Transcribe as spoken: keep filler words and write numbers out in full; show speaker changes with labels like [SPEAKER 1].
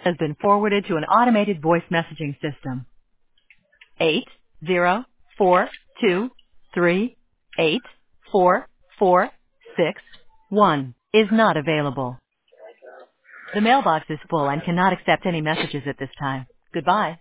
[SPEAKER 1] has been forwarded to an automated voice messaging system. Eight zero four two three eight four four six one is not available. The mailbox is full and cannot accept any messages at this time. Goodbye.